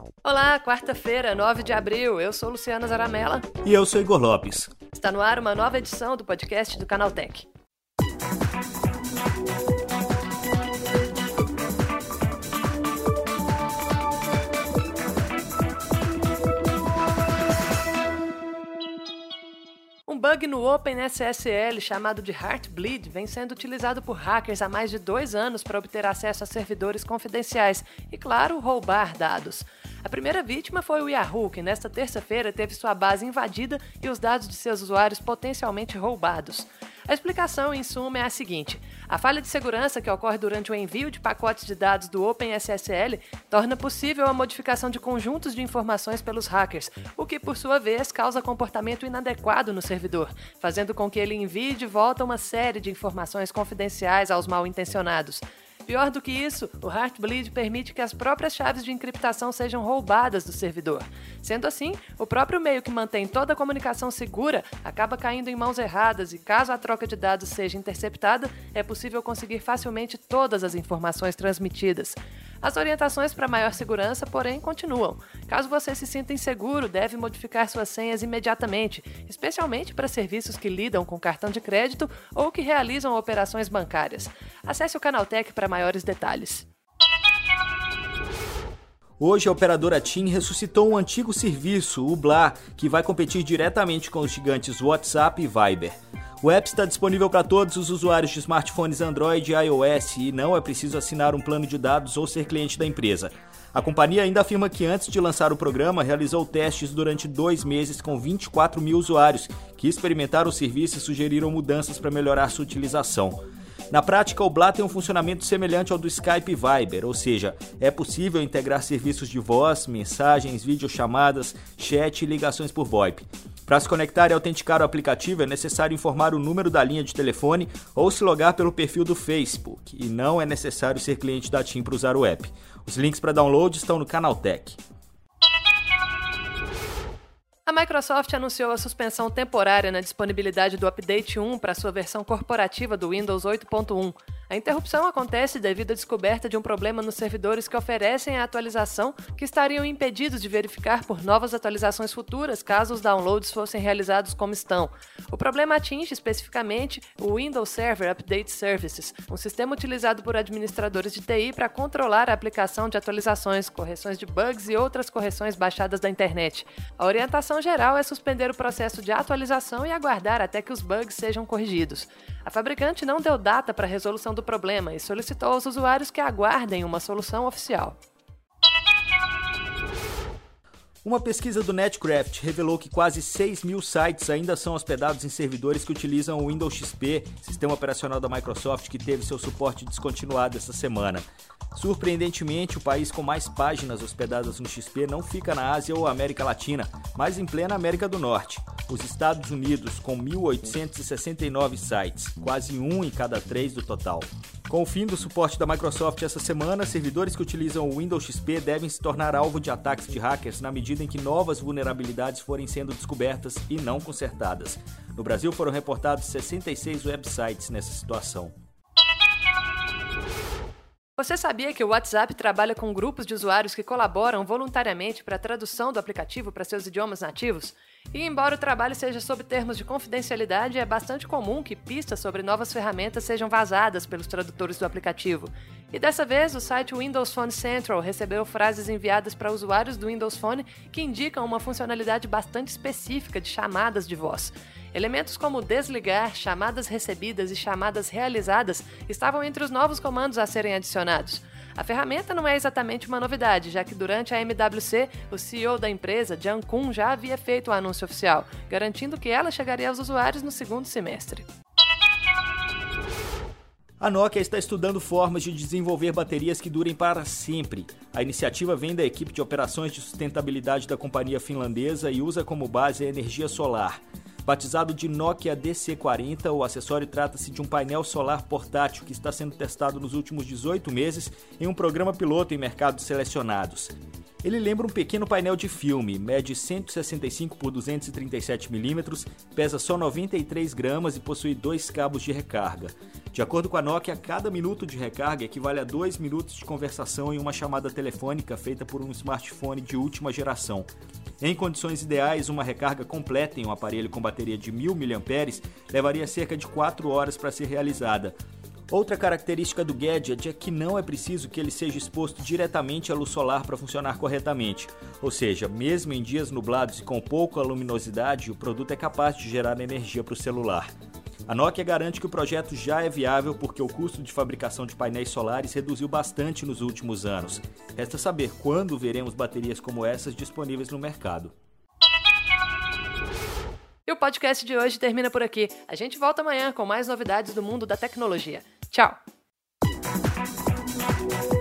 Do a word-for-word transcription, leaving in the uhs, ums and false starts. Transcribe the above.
Olá, quarta-feira, nove de abril, eu sou Luciana Zaramella. E eu sou Igor Lopes. Está no ar uma nova edição do podcast do Canaltech. Um bug no OpenSSL chamado de Heartbleed vem sendo utilizado por hackers há mais de dois anos para obter acesso a servidores confidenciais e, claro, roubar dados. A primeira vítima foi o Yahoo, que nesta terça-feira teve sua base invadida e os dados de seus usuários potencialmente roubados. A explicação, em suma, é a seguinte: a falha de segurança que ocorre durante o envio de pacotes de dados do OpenSSL torna possível a modificação de conjuntos de informações pelos hackers, o que, por sua vez, causa comportamento inadequado no servidor, fazendo com que ele envie de volta uma série de informações confidenciais aos mal-intencionados. Pior do que isso, o Heartbleed permite que as próprias chaves de encriptação sejam roubadas do servidor. Sendo assim, o próprio meio que mantém toda a comunicação segura acaba caindo em mãos erradas e, caso a troca de dados seja interceptada, é possível conseguir facilmente todas as informações transmitidas. As orientações para maior segurança, porém, continuam. Caso você se sinta inseguro, deve modificar suas senhas imediatamente, especialmente para serviços que lidam com cartão de crédito ou que realizam operações bancárias. Acesse o Canaltech para maiores detalhes. Hoje, a operadora TIM ressuscitou um antigo serviço, o Blá, que vai competir diretamente com os gigantes WhatsApp e Viber. O app está disponível para todos os usuários de smartphones Android e iOS e não é preciso assinar um plano de dados ou ser cliente da empresa. A companhia ainda afirma que antes de lançar o programa, realizou testes durante dois meses com vinte e quatro mil usuários que experimentaram o serviço e sugeriram mudanças para melhorar sua utilização. Na prática, o Blá tem um funcionamento semelhante ao do Skype e Viber, ou seja, é possível integrar serviços de voz, mensagens, videochamadas, chat e ligações por VoIP. Para se conectar e autenticar o aplicativo, é necessário informar o número da linha de telefone ou se logar pelo perfil do Facebook, e não é necessário ser cliente da TIM para usar o app. Os links para download estão no Canaltech. A Microsoft anunciou a suspensão temporária na disponibilidade do Update um para sua versão corporativa do Windows oito ponto um. A interrupção acontece devido à descoberta de um problema nos servidores que oferecem a atualização, que estariam impedidos de verificar por novas atualizações futuras caso os downloads fossem realizados como estão. O problema atinge especificamente o Windows Server Update Services, um sistema utilizado por administradores de T I para controlar a aplicação de atualizações, correções de bugs e outras correções baixadas da internet. A orientação geral é suspender o processo de atualização e aguardar até que os bugs sejam corrigidos. A fabricante não deu data para a resolução do problema e solicitou aos usuários que aguardem uma solução oficial. Uma pesquisa do Netcraft revelou que quase seis mil sites ainda são hospedados em servidores que utilizam o Windows X P, sistema operacional da Microsoft que teve seu suporte descontinuado essa semana. Surpreendentemente, o país com mais páginas hospedadas no X P não fica na Ásia ou América Latina, mas em plena América do Norte. Os Estados Unidos, com mil oitocentos e sessenta e nove sites, quase um em cada três do total. Com o fim do suporte da Microsoft essa semana, servidores que utilizam o Windows X P devem se tornar alvo de ataques de hackers na medida em que novas vulnerabilidades forem sendo descobertas e não consertadas. No Brasil foram reportados sessenta e seis websites nessa situação. Você sabia que o WhatsApp trabalha com grupos de usuários que colaboram voluntariamente para a tradução do aplicativo para seus idiomas nativos? E embora o trabalho seja sob termos de confidencialidade, é bastante comum que pistas sobre novas ferramentas sejam vazadas pelos tradutores do aplicativo. E dessa vez, o site Windows Phone Central recebeu frases enviadas para usuários do Windows Phone que indicam uma funcionalidade bastante específica de chamadas de voz. Elementos como desligar, chamadas recebidas e chamadas realizadas estavam entre os novos comandos a serem adicionados. A ferramenta não é exatamente uma novidade, já que durante a M W C, o C E O da empresa, Jang Koon, já havia feito o anúncio oficial, garantindo que ela chegaria aos usuários no segundo semestre. A Nokia está estudando formas de desenvolver baterias que durem para sempre. A iniciativa vem da equipe de operações de sustentabilidade da companhia finlandesa e usa como base a energia solar. Batizado de Nokia D C quarenta, o acessório trata-se de um painel solar portátil que está sendo testado nos últimos dezoito meses em um programa piloto em mercados selecionados. Ele lembra um pequeno painel de filme, mede cento e sessenta e cinco por duzentos e trinta e sete milímetros, pesa só noventa e três gramas e possui dois cabos de recarga. De acordo com a Nokia, cada minuto de recarga equivale a dois minutos de conversação em uma chamada telefônica feita por um smartphone de última geração. Em condições ideais, uma recarga completa em um aparelho com bateria de mil miliampères levaria cerca de quatro horas para ser realizada. Outra característica do gadget é que não é preciso que ele seja exposto diretamente à luz solar para funcionar corretamente. Ou seja, mesmo em dias nublados e com pouca luminosidade, o produto é capaz de gerar energia para o celular. A Nokia garante que o projeto já é viável porque o custo de fabricação de painéis solares reduziu bastante nos últimos anos. Resta saber quando veremos baterias como essas disponíveis no mercado. E o podcast de hoje termina por aqui. A gente volta amanhã com mais novidades do mundo da tecnologia. Tchau!